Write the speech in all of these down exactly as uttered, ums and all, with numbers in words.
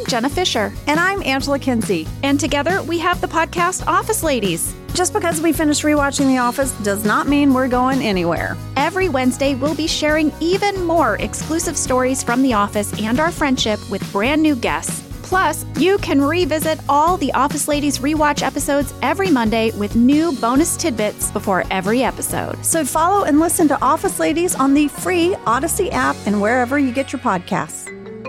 Jenna Fisher. And I'm Angela Kinsey. And together we have the podcast Office Ladies. Just because we finished rewatching The Office does not mean we're going anywhere. Every Wednesday, we'll be sharing even more exclusive stories from The Office and our friendship with brand new guests. Plus, you can revisit all the Office Ladies rewatch episodes every Monday with new bonus tidbits before every episode. So follow and listen to Office Ladies on the free Odyssey app and wherever you get your podcasts.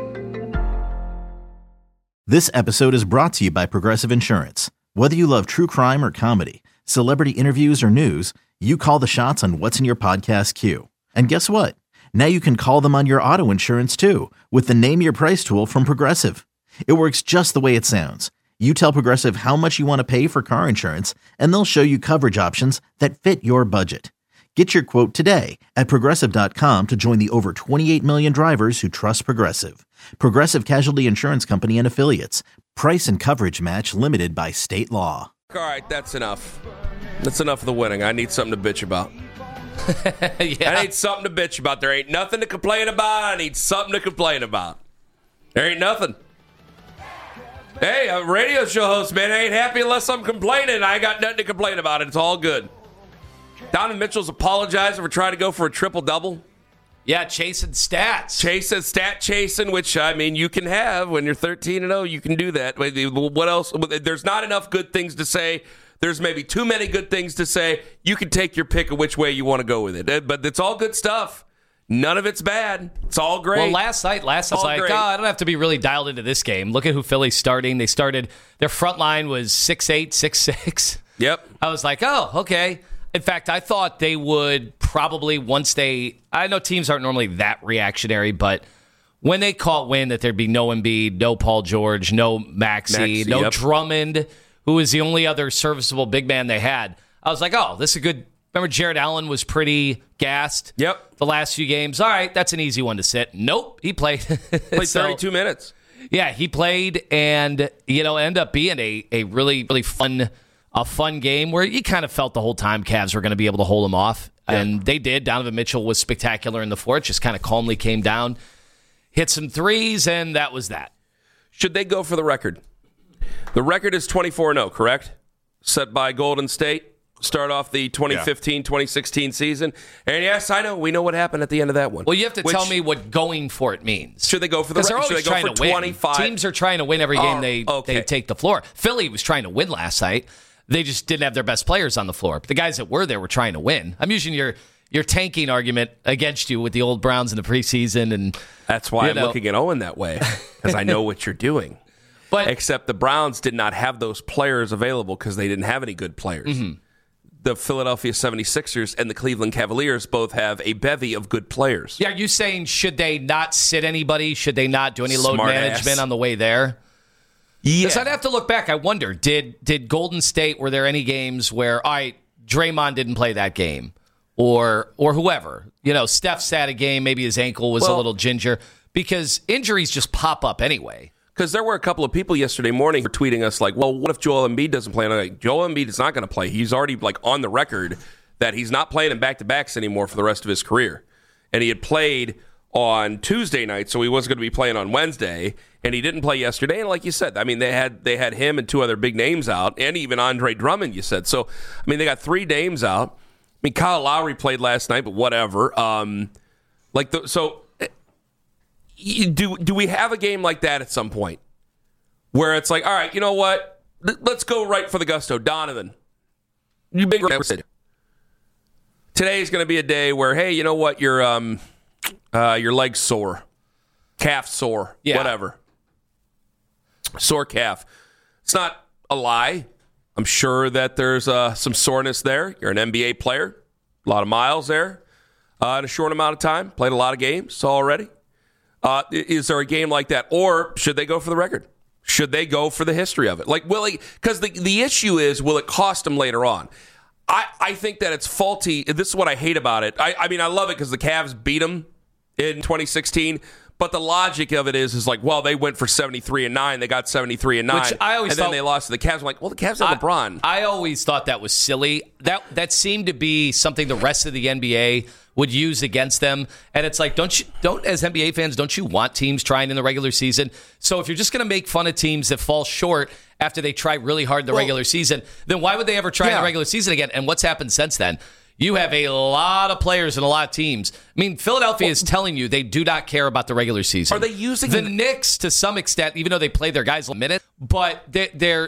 This episode is brought to you by Progressive Insurance. Whether you love true crime or comedy, celebrity interviews or news, you call the shots on what's in your podcast queue. And guess what? Now you can call them on your auto insurance too with the Name Your Price tool from Progressive. It works just the way it sounds. You tell Progressive how much you want to pay for car insurance, and they'll show you coverage options that fit your budget. Get your quote today at Progressive dot com to join the over twenty-eight million drivers who trust Progressive. Progressive Casualty Insurance Company and Affiliates. Price and coverage match limited by state law. All right, that's enough. That's enough of the winning. I need something to bitch about. yeah. I need something to bitch about. There ain't nothing to complain about. I need something to complain about. There ain't nothing. Hey, a radio show host, man, I ain't happy unless I'm complaining. I ain't got nothing to complain about. It's all good. Donovan Mitchell's apologizing for trying to go for a triple-double. Yeah, chasing stats. Chasing, stat chasing, which, I mean, you can have when you're thirteen and oh. You can do that. What else? There's not enough good things to say. There's maybe too many good things to say. You can take your pick of which way you want to go with it. But it's all good stuff. None of it's bad. It's all great. Well, last night, last night, I was like, great. oh, I don't have to be really dialed into this game. Look at who Philly's starting. They started, their front line was six eight, six six. Yep. I was like, oh, okay. In fact, I thought they would probably, once they, I know teams aren't normally that reactionary, but when they caught wind that there'd be no Embiid, no Paul George, no Maxey, Maxey no yep. Drummond, who was the only other serviceable big man they had, I was like, oh, this is a good. Remember, Jared Allen was pretty gassed. Yep. The last few games. All right, that's an easy one to sit. Nope, he played. Played so, thirty-two minutes. Yeah, he played, and you know, ended up being a a really really fun a fun game where you kind of felt the whole time Cavs were going to be able to hold them off, yeah. and they did. Donovan Mitchell was spectacular in the fourth. Just kind of calmly came down, hit some threes, and that was that. Should they go for the record? The record is twenty-four and oh, correct? Set by Golden State. Start off the twenty fifteen twenty sixteen season. And yes, I know. We know what happened at the end of that one. Well, you have to Which, tell me what going for it means. Should they go for the record? Should they go for twenty-five? Teams are trying to win every game oh, they, okay. they take the floor. Philly was trying to win last night. They just didn't have their best players on the floor. But the guys that were there were trying to win. I'm using your your tanking argument against you with the old Browns in the preseason. And that's why I'm know. looking at Owen that way, because I know what you're doing. But Except the Browns did not have those players available because they didn't have any good players. Mm-hmm. The Philadelphia seventy-sixers and the Cleveland Cavaliers both have a bevy of good players. Yeah, are you saying should they not sit anybody? Should they not do any load Smart management ass. on the way there? Yeah. Because I'd have to look back. I wonder, did did Golden State, were there any games where, all right, Draymond didn't play that game? Or or whoever. You know, Steph sat a game, maybe his ankle was well, a little ginger. Because injuries just pop up anyway. Because there were a couple of people yesterday morning who were tweeting us like, well, what if Joel Embiid doesn't play? And I'm like, Joel Embiid is not going to play. He's already like on the record that he's not playing in back-to-backs anymore for the rest of his career. And he had played on Tuesday night, so he wasn't going to be playing on Wednesday. And he didn't play yesterday. And like you said, I mean, they had they had him and two other big names out, and even Andre Drummond, you said. So, I mean, they got three names out. I mean, Kyle Lowry played last night, but whatever. Um, like the, so... Do do we have a game like that at some point where it's like, all right, you know what? Let's go right for the gusto. Donovan, you big today is going to be a day where, hey, you know what? Your um, uh, your leg's sore, calf sore, yeah. whatever, sore calf. It's not a lie. I'm sure that there's uh, some soreness there. You're an N B A player, a lot of miles there uh, in a short amount of time. Played a lot of games already. Uh, is there a game like that? Or should they go for the record? Should they go for the history of it? Like, will it, because the, the issue is, will it cost them later on? I, I think that it's faulty. This is what I hate about it. I, I mean, I love it because the Cavs beat them in twenty sixteen. But the logic of it is, is like, well, they went for seventy-three and nine. They got seventy-three and nine. Which I always and thought, then they lost to the Cavs. I'm like, well, the Cavs have I, LeBron. I always thought that was silly. That that seemed to be something the rest of the N B A would use against them. And it's like, don't you, don't as N B A fans, don't you want teams trying in the regular season? So if you're just going to make fun of teams that fall short after they try really hard in the well, regular season, then why would they ever try yeah. in the regular season again? And what's happened since then? You have a lot of players and a lot of teams. I mean, Philadelphia well, is telling you they do not care about the regular season. Are they using the Knicks to some extent, even though they play their guys a minute? But they're, they're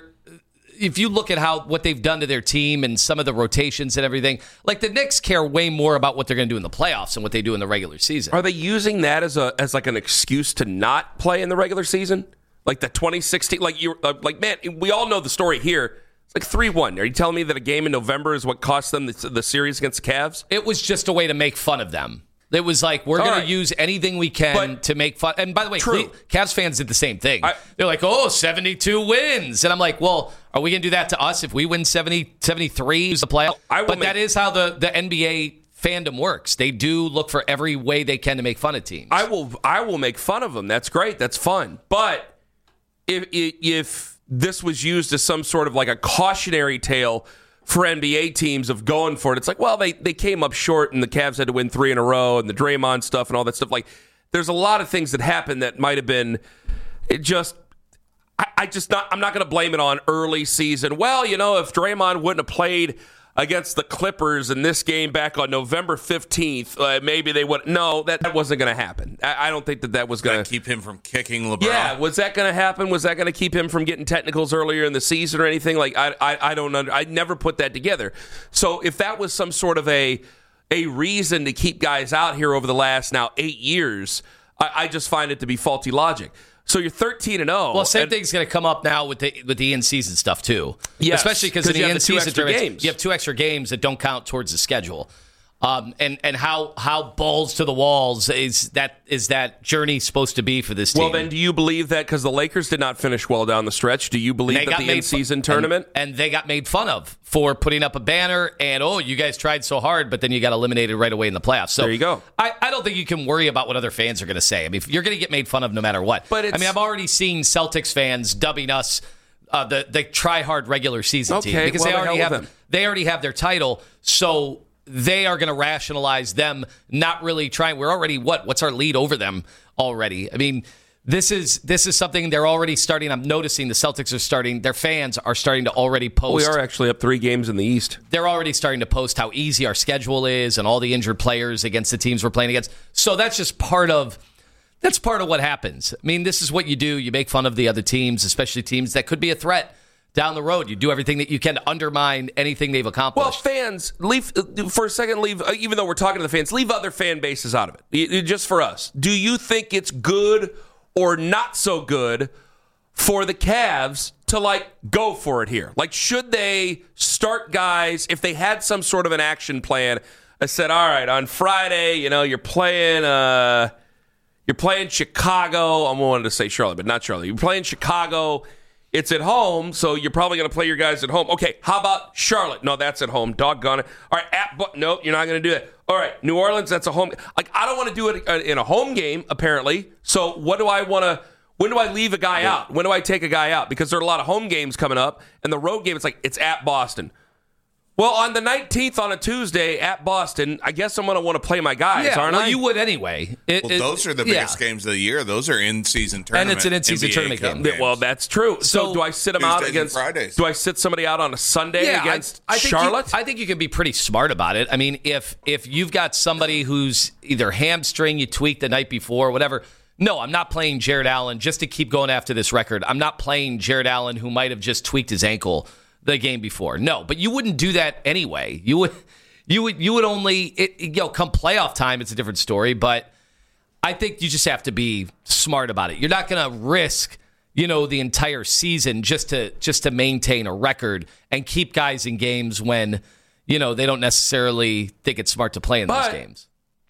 if you look at how what they've done to their team and some of the rotations and everything, like the Knicks care way more about what they're going to do in the playoffs than what they do in the regular season. Are they using that as a as like an excuse to not play in the regular season? Like the twenty sixteen, like you, uh, like man, we all know the story here. Like three one. Are you telling me that a game in November is what cost them the, the series against the Cavs? It was just a way to make fun of them. It was like, we're going right. to use anything we can but, to make fun. And by the way, true. Cavs fans did the same thing. I, They're like, oh, seventy-two wins. And I'm like, well, are we going to do that to us if we win seventy, seventy-three, use the playoff? But make, that is how the, the N B A fandom works. They do look for every way they can to make fun of teams. I will I will make fun of them. That's great. That's fun. But if if... this was used as some sort of like a cautionary tale for N B A teams of going for it. It's like, well, they, they came up short and the Cavs had to win three in a row and the Draymond stuff and all that stuff. Like, there's a lot of things that happened that might have been it just, I, I just not, I'm not going to blame it on early season. Well, you know, if Draymond wouldn't have played against the Clippers in this game back on November fifteenth, uh, maybe they would. No, that, that wasn't going to happen. I, I don't think that that was going to keep him from kicking LeBron. Yeah, was that going to happen? Was that going to keep him from getting technicals earlier in the season or anything? Like, I, I, I don't under, I never put that together. So if that was some sort of a a reason to keep guys out here over the last now eight years, I, I just find it to be faulty logic. So you're thirteen and oh. Well, same and, thing's going to come up now with the with the in-season stuff too. Yes, especially because in the in-season games, you have two extra games that don't count towards the schedule. Um, and and how how balls to the walls is that is that journey supposed to be for this team? Well, then, do you believe that because the Lakers did not finish well down the stretch? Do you believe that the in-season fu- tournament and, and they got made fun of for putting up a banner and oh, you guys tried so hard, but then you got eliminated right away in the playoffs? So there you go. I, I don't think you can worry about what other fans are going to say. I mean, you're going to get made fun of no matter what. But I mean, I've already seen Celtics fans dubbing us uh, the the try hard regular season okay, team because well, they already have them. they already have their title. So they are going to rationalize them not really trying. We're already what? What's our lead over them already? I mean, this is this is something they're already starting. I'm noticing the Celtics are starting. Their fans are starting to already post. We are actually up three games in the East. They're already starting to post how easy our schedule is and all the injured players against the teams we're playing against. So that's just part of that's part of what happens. I mean, this is what you do. You make fun of the other teams, especially teams that could be a threat down the road. You do everything that you can to undermine anything they've accomplished. Well, fans, leave for a second, leave, even though we're talking to the fans, leave other fan bases out of it. Just for us. Do you think it's good or not so good for the Cavs to, like, go for it here? Like, should they start guys, if they had some sort of an action plan, I said, all right, on Friday, you know, you're playing, uh, you're playing Chicago. I wanted to say Charlotte, but not Charlotte. You're playing Chicago. It's at home, so you're probably going to play your guys at home. Okay, how about Charlotte? No, that's at home. Doggone it. All right, at but no, you're not going to do that. All right, New Orleans, that's a home. Like, I don't want to do it in a home game, apparently. So what do I want to, when do I leave a guy out? When do I take a guy out? Because there are a lot of home games coming up, and the road game, it's like, it's at Boston. Well, on the nineteenth on a Tuesday at Boston, I guess I'm going to want to play my guys, yeah, aren't well, I? you would anyway. It, well, it, those are the biggest yeah. games of the year. Those are in-season tournament. And it's an in-season N B A tournament game. games. Well, that's true. So, so do I sit them Tuesdays out against Fridays? Do I sit somebody out on a Sunday yeah, against I, I think Charlotte? You, I think you can be pretty smart about it. I mean, if if you've got somebody who's either hamstring, you tweaked the night before, whatever. No, I'm not playing Jared Allen just to keep going after this record. I'm not playing Jared Allen who might have just tweaked his ankle the game before. No, but you wouldn't do that anyway. You would. You would you would only it, you know come playoff time, it's a different story, but I think you just have to be smart about it. You're not going to risk you know the entire season just to just to maintain a record and keep guys in games when you know they don't necessarily think it's smart to play in but, those games.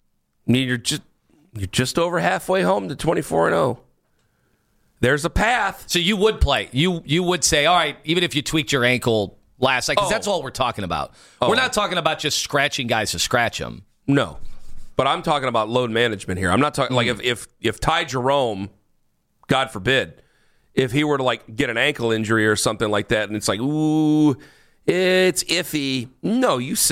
I mean, you're just you're just over halfway home to twenty-four and oh. There's a path. So you would play. You you would say, all right, even if you tweaked your ankle last night, because oh. that's all we're talking about. Oh. We're not talking about just scratching guys to scratch them. No, but I'm talking about load management here. I'm not talking mm. like if if if Ty Jerome, God forbid, if he were to like get an ankle injury or something like that, and it's like, ooh, it's iffy. No, you sit.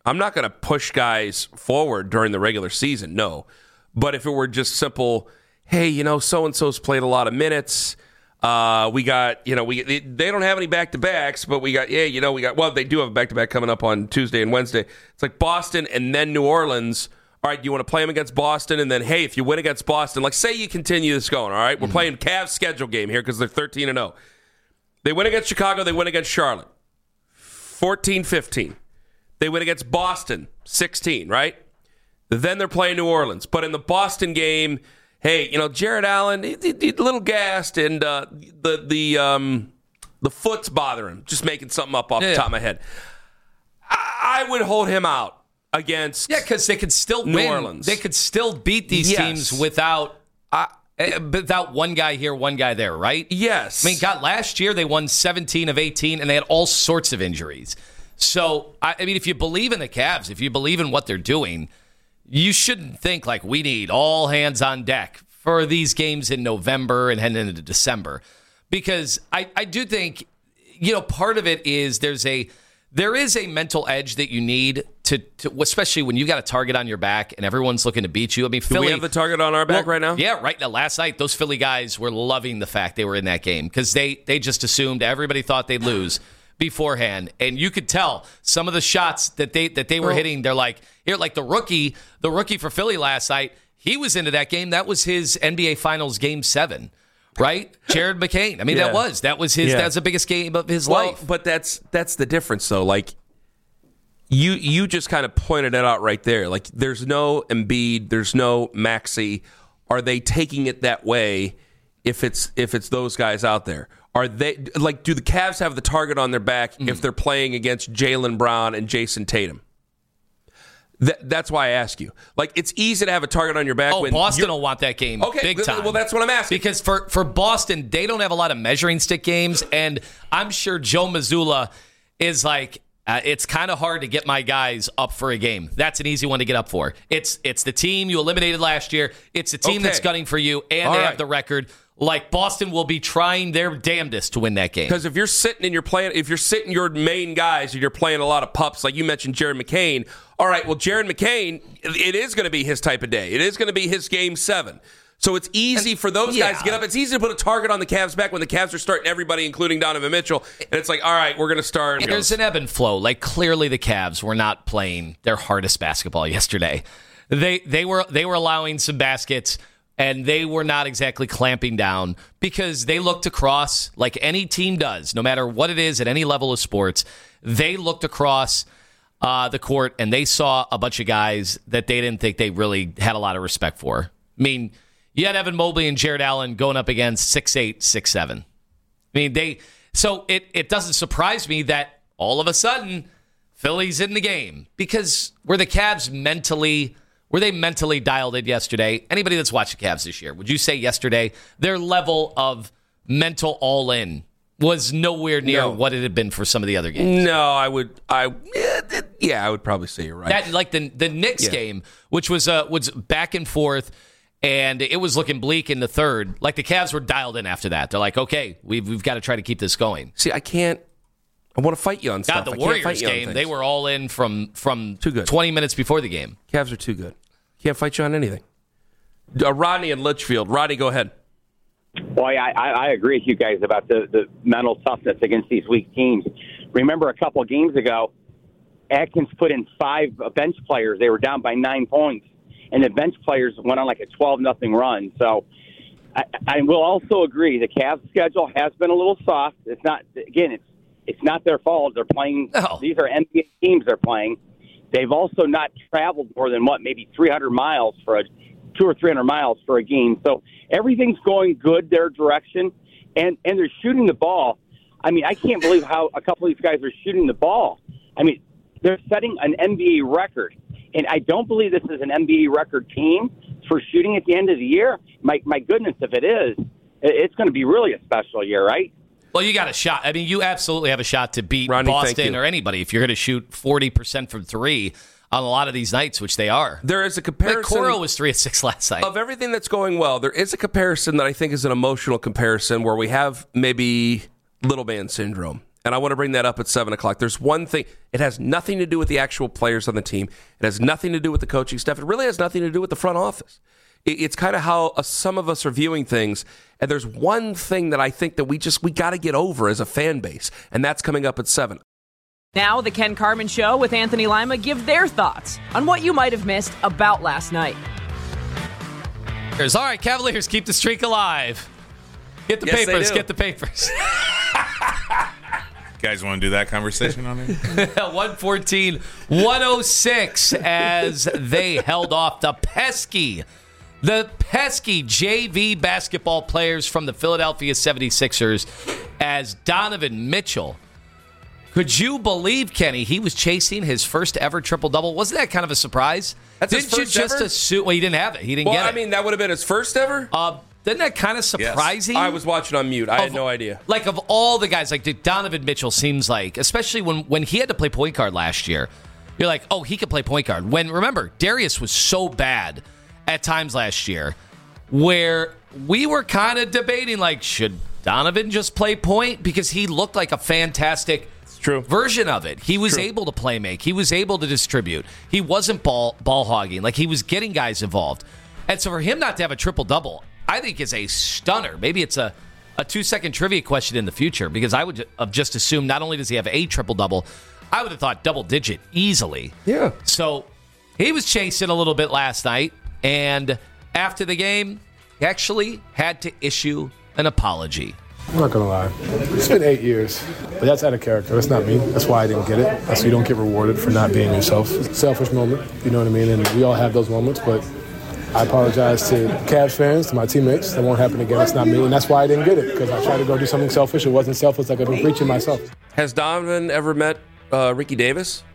I'm not going to push guys forward during the regular season, no. But if it were just simple, hey, you know, so-and-so's played a lot of minutes. Uh, we got, you know, we they don't have any back-to-backs, but we got, yeah, you know, we got, well, they do have a back-to-back coming up on Tuesday and Wednesday. It's like Boston and then New Orleans. All right, do you want to play them against Boston? And then, hey, if you win against Boston, like say you continue this going, all right? We're mm-hmm. playing Cavs schedule game here because they're thirteen and oh. They win against Chicago. They win against Charlotte. fourteen fifteen. They win against Boston. sixteen, right? Then they're playing New Orleans. But in the Boston game, hey, you know, Jared Allen, he, he, he a little gassed, and uh, the the um, the foot's bothering him. Just making something up off yeah. the top of my head. I, I would hold him out against yeah, because they could still New win. Orleans. They could still beat these yes. teams without uh, without one guy here, one guy there, right? Yes. I mean, God, last year they won seventeen of eighteen, and they had all sorts of injuries. So, I, I mean, if you believe in the Cavs, if you believe in what they're doing, you shouldn't think like we need all hands on deck for these games in November and heading into December. Because I, I do think, you know, part of it is there's a there is a mental edge that you need to, to especially when you got a target on your back and everyone's looking to beat you. I mean, do Philly, we have the target on our back well, right now? Yeah, right now. Last night, those Philly guys were loving the fact they were in that game because they, they just assumed everybody thought they'd lose beforehand, and you could tell some of the shots that they that they were well, hitting. They're like here, like the rookie, the rookie for Philly last night. He was into that game. That was his N B A Finals Game Seven, right? Jared McCain. I mean, yeah. that was that was his. Yeah. That was the biggest game of his well, life. But that's that's the difference, though. Like you you just kind of pointed it out right there. Like there's no Embiid, there's no Maxey. Are they taking it that way? If it's if it's those guys out there. Are they like? Do the Cavs have the target on their back mm. if they're playing against Jaylen Brown and Jason Tatum? Th- that's why I ask you. Like, it's easy to have a target on your back. Oh, when Boston will want that game okay, big time. Well, that's what I'm asking. Because for, for Boston, they don't have a lot of measuring stick games, and I'm sure Joe Mazzulla is like, uh, it's kind of hard to get my guys up for a game. That's an easy one to get up for. It's it's the team you eliminated last year. It's the team okay. that's gunning for you, and All they right. have the record. Like Boston will be trying their damnedest to win that game. Because if you're sitting and you're playing, if you're sitting your main guys and you're playing a lot of pups, like you mentioned, Jared McCain. All right, well, Jared McCain, it is going to be his type of day. It is going to be his game seven. So it's easy and, for those yeah. guys to get up. It's easy to put a target on the Cavs back when the Cavs are starting everybody, including Donovan Mitchell. And it's like, all right, we're going to start. And there's an ebb and flow. Like clearly, the Cavs were not playing their hardest basketball yesterday. They they were they were allowing some baskets. And they were not exactly clamping down because they looked across like any team does, no matter what it is at any level of sports. They looked across uh, the court and they saw a bunch of guys that they didn't think they really had a lot of respect for. I mean, you had Evan Mobley and Jared Allen going up against six eight, six seven. I mean, they. So it, it doesn't surprise me that all of a sudden Philly's in the game because were the Cavs mentally... Were they mentally dialed in yesterday? Anybody that's watched the Cavs this year, would you say yesterday their level of mental all-in was nowhere near no. what it had been for some of the other games? No, I would. I yeah, I would probably say you're right. That like the the Knicks yeah. game, which was uh, was back and forth, and it was looking bleak in the third. Like the Cavs were dialed in after that. They're like, okay, we've we've got to try to keep this going. See, I can't. I want to fight you on stuff. God, the Warriors game, they were all in from from too good. twenty minutes before the game. Cavs are too good. Can't fight you on anything. Uh, Rodney and Litchfield. Rodney, go ahead. Boy, I, I agree with you guys about the, the mental toughness against these weak teams. Remember a couple of games ago, Atkins put in five bench players. They were down by nine points, and the bench players went on like a twelve nothing run. So I, I will also agree the Cavs schedule has been a little soft. It's not, again, it's it's not their fault. They're playing, no. These are N B A teams they're playing. They've also not traveled more than, what, maybe three hundred miles for a two or three hundred miles for a game. So everything's going good their direction, and, and they're shooting the ball. I mean, I can't believe how a couple of these guys are shooting the ball. I mean, they're setting an N B A record, and I don't believe this is an N B A record team for shooting at the end of the year. My, my goodness, if it is, it's going to be really a special year, right? Well, you got a shot. I mean, you absolutely have a shot to beat Ronnie, Boston or anybody if you're going to shoot forty percent from three on a lot of these nights, which they are. There is a comparison. Like Coro was three of six last night. Of everything that's going well, there is a comparison that I think is an emotional comparison where we have maybe little man syndrome. And I want to bring that up at seven o'clock. There's one thing. It has nothing to do with the actual players on the team. It has nothing to do with the coaching staff. It really has nothing to do with the front office. It's kind of how uh, some of us are viewing things. And there's one thing that I think that we just, we got to get over as a fan base. And that's coming up at seven. Now the Ken Carman Show with Anthony Lima give their thoughts on what you might have missed about last night. All right, Cavaliers, keep the streak alive. Get the Yes, papers, they do. get the papers. Guys want to do that conversation on it? one fourteen one oh six as they held off the pesky, the pesky J V basketball players from the Philadelphia seventy-sixers as Donovan Mitchell. Could you believe, Kenny, he was chasing his first ever triple-double? Wasn't that kind of a surprise? That's his Didn't first you just ever? assume? Well, he didn't have it. He didn't Well, get it. I mean, that would have been his first ever? Uh, isn't that kind of surprising? I was watching on mute. I had Of- no idea. Like, of all the guys, like Donovan Mitchell seems like, especially when, when he had to play point guard last year, you're like, oh, he could play point guard. When, remember, Darius was so bad at times last year where we were kind of debating, like, should Donovan just play point? Because he looked like a fantastic True. version of it. He was True. able to play make. He was able to distribute. He wasn't ball ball hogging. Like, he was getting guys involved. And so for him not to have a triple-double, I think is a stunner. Maybe it's a, a two-second trivia question in the future because I would have just assumed not only does he have a triple-double, I would have thought double-digit easily. Yeah. So he was chasing a little bit last night, and after the game, he actually had to issue an apology. I'm not gonna lie. It's been eight years, but that's out of character. That's not me. That's why I didn't get it. That's why you don't get rewarded for not being yourself. It's a selfish moment, you know what I mean? And we all have those moments, but I apologize to Cavs fans, to my teammates. That won't happen again. It's not me, and that's why I didn't get it, because I tried to go do something selfish. It wasn't selfish, like I've been preaching myself. Has Donovan ever met uh, Ricky Davis?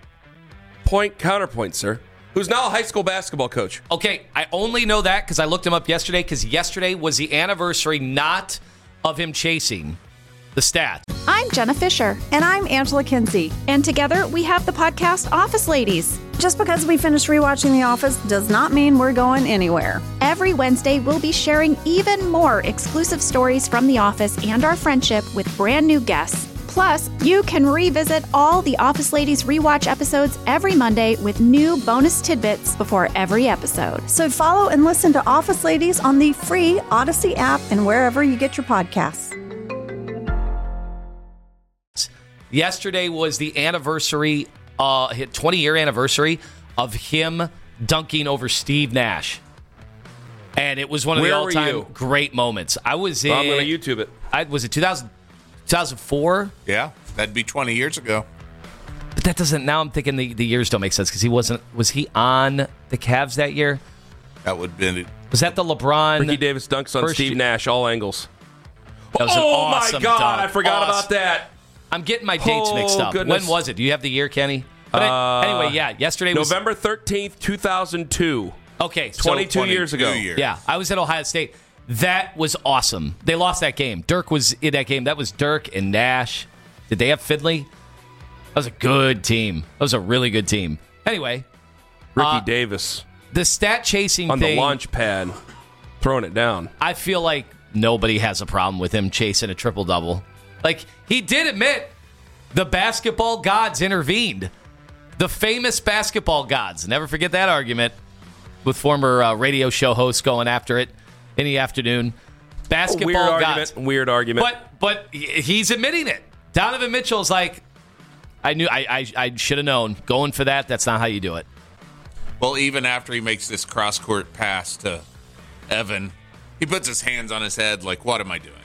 Point, counterpoint, sir. Who's now a high school basketball coach. Okay, I only know that because I looked him up yesterday, because yesterday was the anniversary not of him chasing the stat. I'm Jenna Fisher. And I'm Angela Kinsey. And together we have the podcast Office Ladies. Just because we finished rewatching The Office does not mean we're going anywhere. Every Wednesday, we'll be sharing even more exclusive stories from The Office and our friendship with brand new guests. Plus, you can revisit all the Office Ladies rewatch episodes every Monday with new bonus tidbits before every episode. So follow and listen to Office Ladies on the free Odyssey app and wherever you get your podcasts. Yesterday was the anniversary, uh, twenty-year anniversary of him dunking over Steve Nash. And it was one of Where the were all-time you? great moments. I was in... Well, I'm going to YouTube it. I, was it two thousand, two thousand four? Yeah, that'd be twenty years ago. But that doesn't... Now I'm thinking the, the years don't make sense because he wasn't... Was he on the Cavs that year? That would have been. Was that the LeBron... Ricky Davis dunks on first Steve year- Nash, all angles. That was an Oh, awesome my God. dunk. I forgot Awesome. about that. I'm getting my dates Oh, mixed up. goodness. When was it? Do you have the year, Kenny? But Uh, anyway, yeah, yesterday was... November thirteenth, two thousand two. Okay, so... twenty-two years ago. years. Yeah, I was at Ohio State. That was awesome. They lost that game. Dirk was in that game. That was Dirk and Nash. Did they have Finley? That was a good team. That was a really good team. Anyway, Ricky Uh, Davis the stat chasing on thing, the launch pad, throwing it down. I feel like nobody has a problem with him chasing a triple-double. Like, he did admit the basketball gods intervened. The famous basketball gods. Never forget that argument with former uh, radio show hosts going after it in the afternoon. Basketball Weird gods. argument. Weird argument. But but he's admitting it. Donovan Mitchell's like, I knew I I, I should have known. Going for that, that's not how you do it. Well, even after he makes this cross-court pass to Evan, he puts his hands on his head like, what am I doing?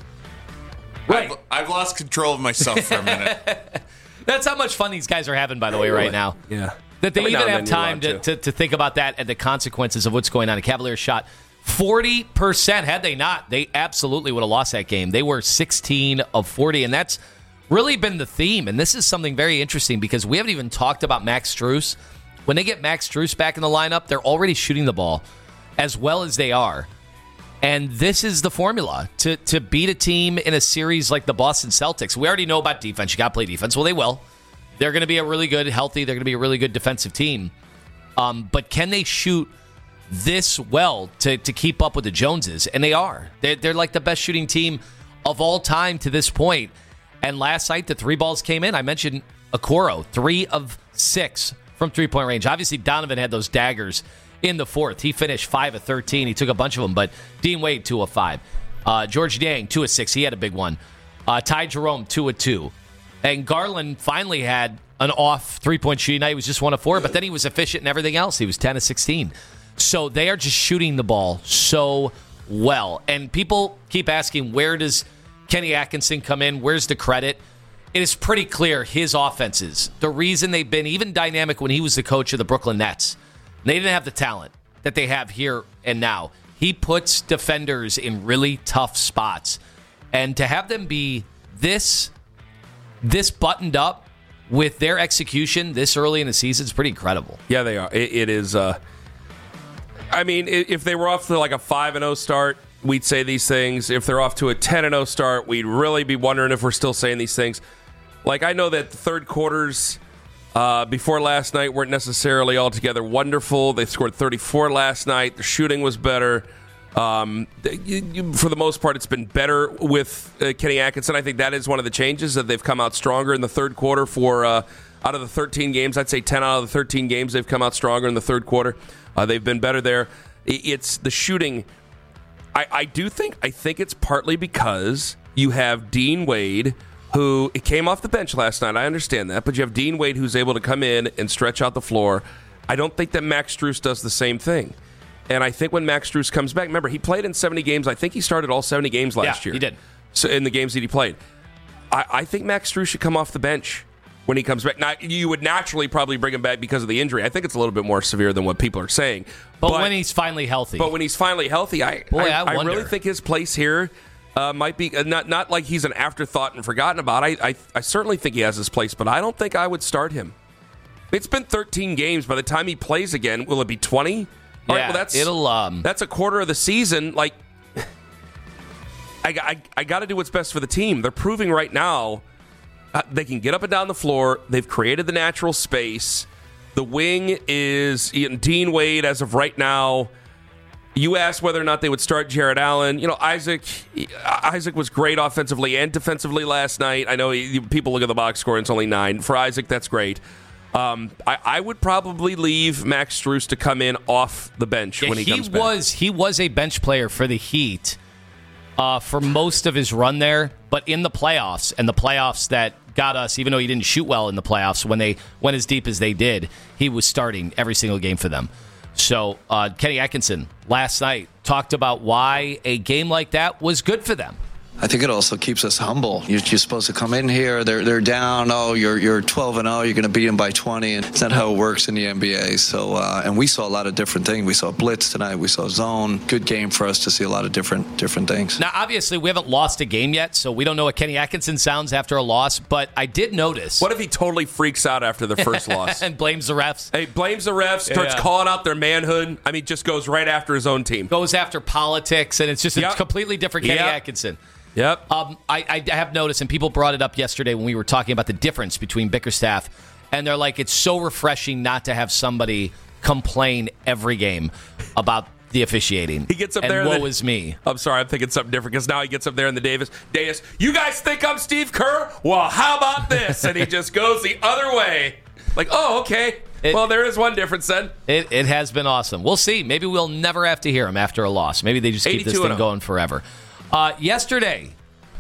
Right. I've, I've lost control of myself for a minute. That's how much fun these guys are having, by the way, right now. Yeah. That they Every now even and have then you're time to, allowed to, to think about that and the consequences of what's going on. The Cavaliers shot forty percent. Had they not, they absolutely would have lost that game. They were sixteen of forty, and that's really been the theme. And this is something very interesting because we haven't even talked about Max Strus. When they get Max Strus back in the lineup, they're already shooting the ball as well as they are. And this is the formula to, to beat a team in a series like the Boston Celtics. We already know about defense. You got to play defense. Well, they will. They're going to be a really good, healthy, they're going to be a really good defensive team. Um, but can they shoot this well to, to keep up with the Joneses? And they are. They're, they're like the best shooting team of all time to this point. And last night, the three balls came in. I mentioned Okoro, three of six from three-point range. Obviously, Donovan had those daggers in the fourth. He finished five of thirteen. He took a bunch of them, but Dean Wade, two of five. Uh, George Niang, two of six. He had a big one. Uh, Ty Jerome, two of two. And Garland finally had an off three-point shooting night. He was just one of four, but then he was efficient in everything else. He was ten of sixteen. So they are just shooting the ball so well. And people keep asking, where does Kenny Atkinson come in? Where's the credit? It is pretty clear his offenses, the reason they've been even dynamic when he was the coach of the Brooklyn Nets, they didn't have the talent that they have here and now. He puts defenders in really tough spots. And to have them be this, this buttoned up with their execution this early in the season is pretty incredible. Yeah, they are. It, it is. Uh, I mean, if they were off to like a five and oh start, we'd say these things. If they're off to a ten and oh start, we'd really be wondering if we're still saying these things. Like, I know that the third quarters uh, before last night weren't necessarily altogether wonderful. They scored thirty-four last night. The shooting was better. Um, you, you, for the most part, it's been better with uh, Kenny Atkinson. I think that is one of the changes, that they've come out stronger in the third quarter. For uh, out of the thirteen games, I'd say ten out of the thirteen games, they've come out stronger in the third quarter. Uh, they've been better there. It's the shooting. I, I do think I think it's partly because you have Dean Wade, who came off the bench last night. I understand that, but you have Dean Wade who's able to come in and stretch out the floor. I don't think that Max Strus does the same thing. And I think when Max Strus comes back, remember, he played in seventy games. I think he started all seventy games last yeah, year. he did. So in the games that he played. I, I think Max Strus should come off the bench when he comes back. Now, you would naturally probably bring him back because of the injury. I think it's a little bit more severe than what people are saying. But, but when he's finally healthy. But when he's finally healthy, I, Boy, I, I, I I really think his place here uh, might be uh, not not like he's an afterthought and forgotten about. I, I I certainly think he has his place, but I don't think I would start him. It's been thirteen games. By the time he plays again, will it be twenty? Yeah, right, well, that's, it'll. Um, that's a quarter of the season. Like, I, I, I got to do what's best for the team. They're proving right now uh, they can get up and down the floor. They've created the natural space. The wing is Dean Wade as of right now. You asked whether or not they would start Jared Allen. You know, Isaac Isaac was great offensively and defensively last night. I know he, people look at the box score and it's only nine. For Isaac, that's great. Um, I, I would probably leave Max Strus to come in off the bench yeah, when he, he comes back. Was, he was a bench player for the Heat uh, for most of his run there, but in the playoffs, and the playoffs that got us, even though he didn't shoot well in the playoffs, when they went as deep as they did, he was starting every single game for them. So uh, Kenny Atkinson last night talked about why a game like that was good for them. I think it also keeps us humble. You're, you're supposed to come in here, they're they're down. Oh, you're you're twelve and oh. You're going to beat them by twenty, and it's not how it works in the N B A. So, uh, and we saw a lot of different things. We saw blitz tonight. We saw zone. Good game for us to see a lot of different different things. Now, obviously, we haven't lost a game yet, so we don't know what Kenny Atkinson sounds after a loss. But I did notice. What if he totally freaks out after the first loss and blames the refs? Hey, blames the refs. Starts yeah. calling out their manhood. I mean, just goes right after his own team. Goes after politics, and it's just yep. a completely different Kenny yep. Atkinson. Yep. Um, I, I have noticed, and people brought it up yesterday when we were talking about the difference between Bickerstaff, and they're like, it's so refreshing not to have somebody complain every game about the officiating. He gets up and there. Woe and the, is me. I'm sorry, I'm thinking something different, because now he gets up there in the Davis. Dais, you guys think I'm Steve Kerr? Well, how about this? And he just goes the other way. Like, oh, okay. It, well, there is one difference then. It, it has been awesome. We'll see. Maybe we'll never have to hear him after a loss. Maybe they just keep this thing going forever. Uh, yesterday,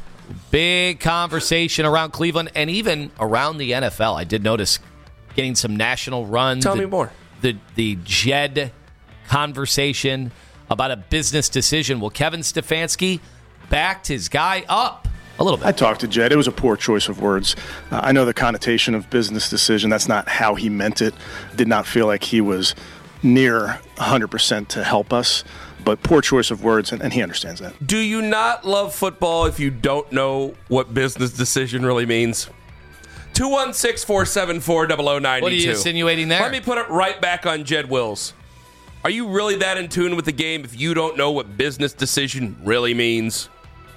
big conversation around Cleveland and even around the N F L. I did notice getting some national runs. Tell the, me more. The the Jed conversation about a business decision. Well, Kevin Stefanski backed his guy up a little bit. I talked to Jed. It was a poor choice of words. Uh, I know the connotation of business decision. That's not how he meant it. Did not feel like he was near one hundred percent to help us. But poor choice of words, and, and he understands that. Do you not love football if you don't know what business decision really means? two one six, four seven four, zero zero nine two. What are you insinuating there? Let me put it right back on Jed Wills. Are you really that in tune with the game if you don't know what business decision really means?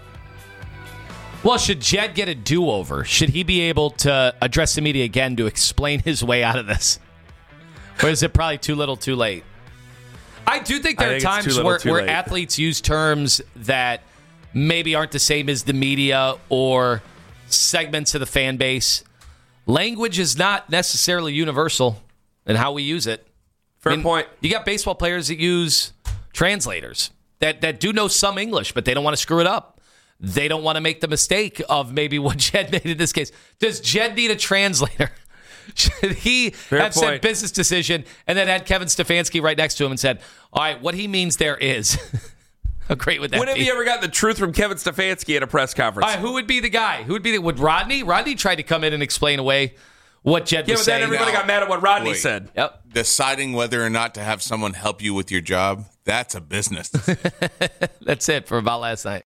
Well, should Jed get a do-over? Should he be able to address the media again to explain his way out of this? Or is it probably too little too late? I do think there are times little, where, where athletes use terms that maybe aren't the same as the media or segments of the fan base. Language is not necessarily universal in how we use it. Fair I mean, point. You got baseball players that use translators that, that do know some English, but they don't want to screw it up. They don't want to make the mistake of maybe what Jed made in this case. Does Jed need a translator? Should he Fair have point. said business decision and then had Kevin Stefanski right next to him and said, all right, what he means there is. How great would that When be? have you ever gotten the truth from Kevin Stefanski at a press conference? All right, who would be the guy? Who would be the, would Rodney? Rodney tried to come in and explain away what Jed yeah, was but saying. then everybody got mad at what Rodney Wait. said. Yep. Deciding whether or not to have someone help you with your job, that's a business. That's it for about last night.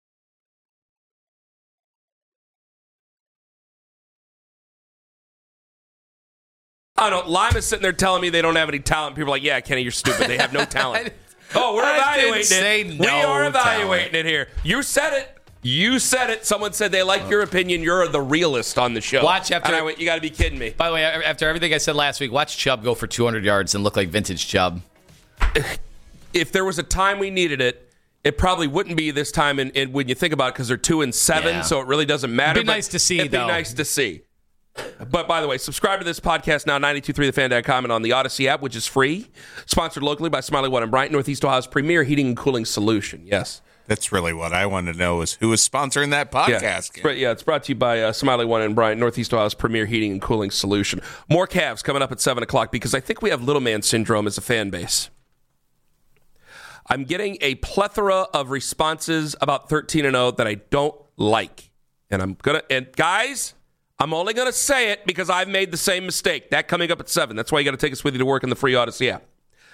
I don't know. Lima's sitting there telling me they don't have any talent. People are like, yeah, Kenny, you're stupid. They have no talent. oh, we're I evaluating didn't say it. no we are evaluating talent. it here. You said it. You said it. Someone said they like your opinion. You're the realist on the show. Watch after. And I went, you got to be kidding me. By the way, after everything I said last week, watch Chubb go for two hundred yards and look like vintage Chubb. If there was a time we needed it, it probably wouldn't be this time. And when you think about it, because they're two and seven, Yeah. so it really doesn't matter. It'd be but nice to see, It'd though. be nice to see. But by the way, subscribe to this podcast now, ninety-two point three the fan dot com and on the Odyssey app, which is free. Sponsored locally by Smiley One and Bryant, Northeast Ohio's premier heating and cooling solution. Yes. That's really what I want to know is who is sponsoring that Yeah, podcast. it's, yeah, it's brought to you by uh, Smiley One and Bryant, Northeast Ohio's premier heating and cooling solution. More Cavs coming up at seven o'clock because I think we have little man syndrome as a fan base. I'm getting a plethora of responses about thirteen and oh that I don't like. And I'm going to, and guys, I'm only going to say it because I've made the same mistake. That coming up at seven. That's why you got to take us with you to work in the free Odyssey app.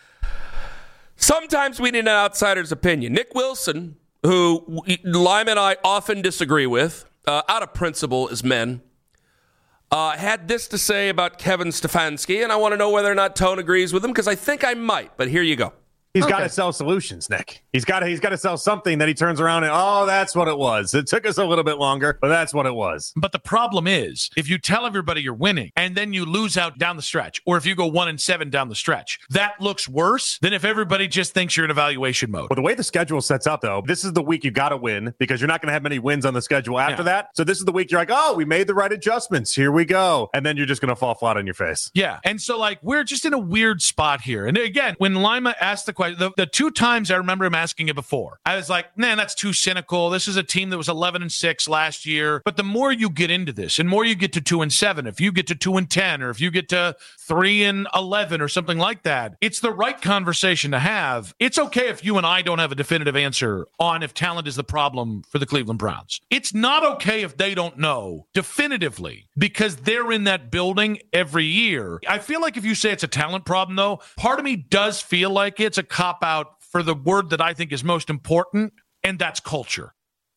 Sometimes we need an outsider's opinion. Nick Wilson, who Lima and I often disagree with, uh, out of principle as men, uh, had this to say about Kevin Stefanski, and I want to know whether or not Tone agrees with him, because I think I might, but here you go. He's Okay. got to sell solutions, Nick. He's got to he's got to sell something that he turns around and, oh, that's what it was. It took us a little bit longer, but that's what it was. But the problem is, if you tell everybody you're winning and then you lose out down the stretch, or if you go one and seven down the stretch, that looks worse than if everybody just thinks you're in evaluation mode. Well, the way the schedule sets up, though, this is the week you got to win because you're not going to have many wins on the schedule after Yeah. that. So this is the week you're like, oh, we made the right adjustments. Here we go. And then you're just going to fall flat on your face. Yeah. And so, like, we're just in a weird spot here. And again, when Lima asked the question, the, the two times I remember him asking it before, I was like, man, that's too cynical. This is a team that was eleven and six last year. But the more you get into this and more you get to two and seven, if you get to two and ten, or if you get to three and eleven or something like that, it's the right conversation to have. It's okay if you and I don't have a definitive answer on if talent is the problem for the Cleveland Browns. It's not okay if they don't know definitively because they're in that building every year. I feel like if you say it's a talent problem, though, part of me does feel like it's a cop-out for the word that I think is most important, and that's culture.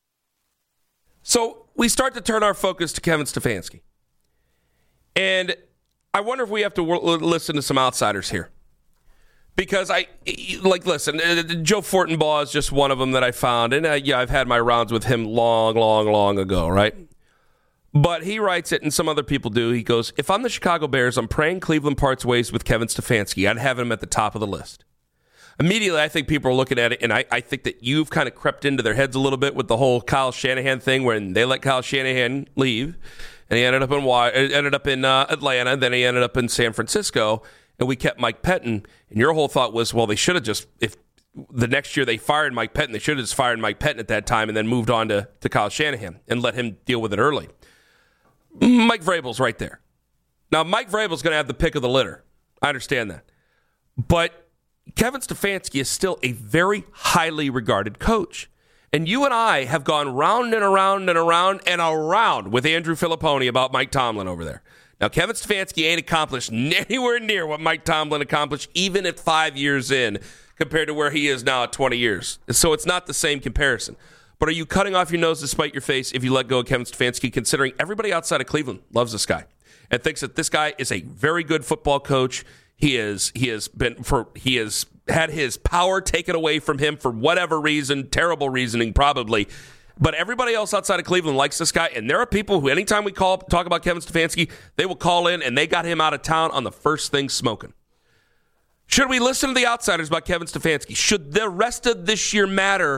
So we start to turn our focus to Kevin Stefanski. And I wonder if we have to w- listen to some outsiders here. Because I, like, listen, uh, Joe Fortenbaugh is just one of them that I found. And uh, yeah, I've had my rounds with him long, long, long ago, right? But he writes it, and some other people do. He goes, if I'm the Chicago Bears, I'm praying Cleveland parts ways with Kevin Stefanski. I'd have him at the top of the list. Immediately, I think people are looking at it, and I, I think that you've kind of crept into their heads a little bit with the whole Kyle Shanahan thing, when they let Kyle Shanahan leave, and he ended up in ended up in uh, Atlanta, then he ended up in San Francisco, and we kept Mike Pettin. And your whole thought was, well, they should have just, if the next year they fired Mike Pettin, they should have just fired Mike Pettin at that time and then moved on to, to Kyle Shanahan and let him deal with it early. Mike Vrabel's right there. Now, Mike Vrabel's going to have the pick of the litter. I understand that. But Kevin Stefanski is still a very highly regarded coach. And you and I have gone round and around and around and around with Andrew Filipponi about Mike Tomlin over there. Now, Kevin Stefanski ain't accomplished anywhere near what Mike Tomlin accomplished, even at five years in, compared to where he is now at twenty years. So it's not the same comparison. But are you cutting off your nose to spite your face if you let go of Kevin Stefanski, considering everybody outside of Cleveland loves this guy and thinks that this guy is a very good football coach? He is. He has been for. He has had his power taken away from him for whatever reason, terrible reasoning probably. But everybody else outside of Cleveland likes this guy, and there are people who, anytime we call talk about Kevin Stefanski, they will call in and they got him out of town on the first thing smoking. Should we listen to the outsiders about Kevin Stefanski? Should the rest of this year matter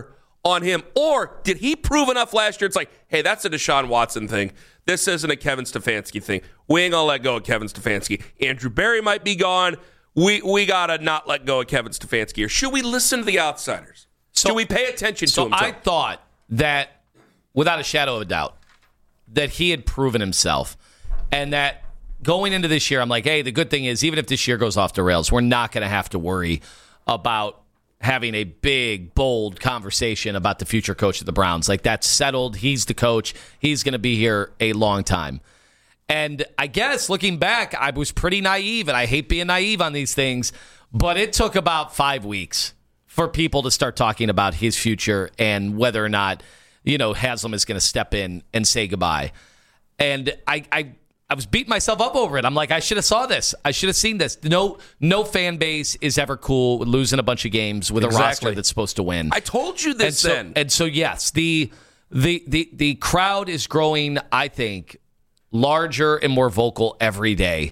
on him? Or did he prove enough last year? It's like, hey, that's a Deshaun Watson thing. This isn't a Kevin Stefanski thing. We ain't going to let go of Kevin Stefanski. Andrew Berry might be gone. We we got to not let go of Kevin Stefanski. Or should we listen to the outsiders? So, Do we pay attention so to him? So I thought that, without a shadow of a doubt, that he had proven himself. And that going into this year, I'm like, hey, the good thing is, even if this year goes off the rails, we're not going to have to worry about having a big, bold conversation about the future coach of the Browns. Like, that's settled. He's the coach. He's going to be here a long time. And I guess, looking back, I was pretty naive, and I hate being naive on these things, but it took about five weeks for people to start talking about his future and whether or not, you know, Haslam is going to step in and say goodbye. And I, I I was beating myself up over it. I'm like, I should have saw this. I should have seen this. No no fan base is ever cool with losing a bunch of games with exactly. a roster that's supposed to win. I told you this and so, then. And so, yes, the, the the the crowd is growing, I think, larger and more vocal every day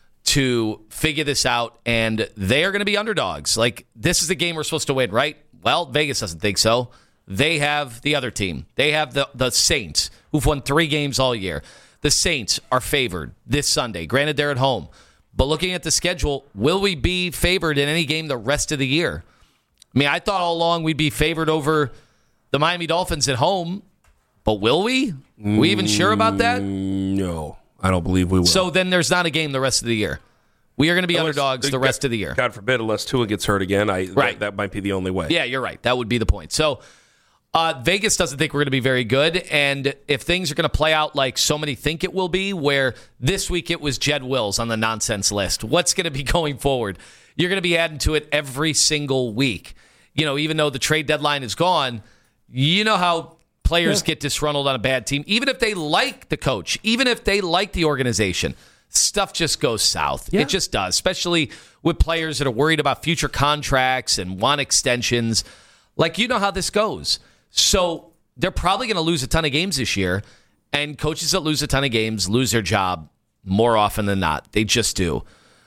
to figure this out, and they are going to be underdogs. Like, this is the game we're supposed to win, right? Well, Vegas doesn't think so. They have the other team. They have the, the Saints, who've won three games all year. The Saints are favored this Sunday. Granted, they're at home. But looking at the schedule, will we be favored in any game the rest of the year? I mean, I thought all along we'd be favored over the Miami Dolphins at home. But will we? Are we even sure about that? No, I don't believe we will. So then there's not a game the rest of the year. We are going to be unless, underdogs the rest God, of the year. God forbid, unless Tua gets hurt again. I, right. that, that might be the only way. Yeah, you're right. That would be the point. So uh, Vegas doesn't think we're going to be very good. And if things are going to play out like so many think it will be, where this week it was Jed Wills on the nonsense list, what's going to be going forward? You're going to be adding to it every single week. You know, even though the trade deadline is gone, you know how players yeah. get disgruntled on a bad team. Even if they like the coach, even if they like the organization, stuff just goes south. Yeah. It just does, especially with players that are worried about future contracts and want extensions. Like, you know how this goes. So they're probably going to lose a ton of games this year, and coaches that lose a ton of games lose their job more often than not. They just do.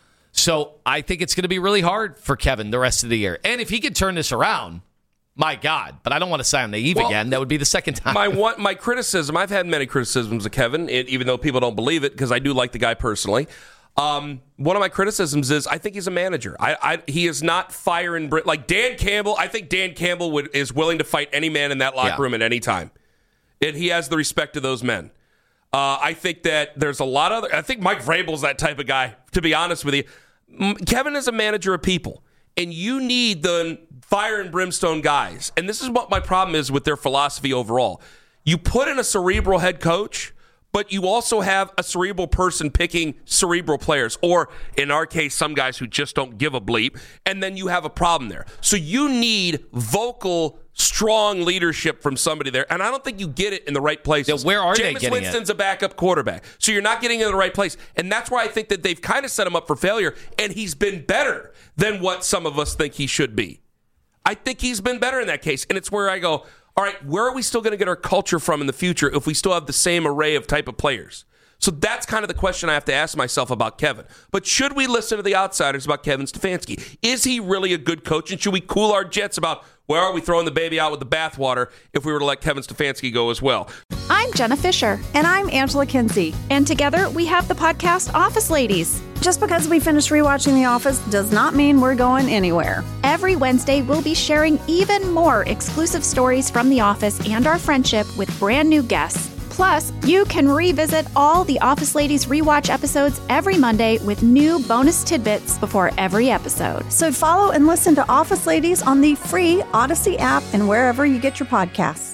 So I think it's going to be really hard for Kevin the rest of the year. And if he could turn this around, my God, but I don't want to sound naive well, again. That would be the second time. My one, my criticism, I've had many criticisms of Kevin, it, even though people don't believe it, because I do like the guy personally. Um, one of my criticisms is I think he's a manager. I, I he is not fire and bri- like Dan Campbell. I think Dan Campbell would, is willing to fight any man in that locker yeah. room at any time. And he has the respect of those men. Uh, I think that there's a lot of other. I think Mike Vrabel's that type of guy, to be honest with you. Kevin is a manager of people, and you need the fire and brimstone guys. And this is what my problem is with their philosophy overall. You put in a cerebral head coach, but you also have a cerebral person picking cerebral players, or in our case, some guys who just don't give a bleep, and then you have a problem there. So you need vocal, strong leadership from somebody there, and I don't think you get it in the right places. Yeah, where are Jameis they getting Winston's it? a backup quarterback, so you're not getting in the right place, and that's why I think that they've kind of set him up for failure, and he's been better than what some of us think he should be. I think he's been better in that case, and it's where I go, all right, where are we still going to get our culture from in the future if we still have the same array of type of players? So that's kind of the question I have to ask myself about Kevin. But should we listen to the outsiders about Kevin Stefanski? Is he really a good coach? And should we cool our jets about where are we throwing the baby out with the bathwater if we were to let Kevin Stefanski go as well? I'm Jenna Fisher. And I'm Angela Kinsey. And together we have the podcast Office Ladies. Just because we finished rewatching The Office does not mean we're going anywhere. Every Wednesday, we'll be sharing even more exclusive stories from The Office and our friendship with brand new guests. Plus, you can revisit all the Office Ladies rewatch episodes every Monday with new bonus tidbits before every episode. So follow and listen to Office Ladies on the free Odyssey app and wherever you get your podcasts.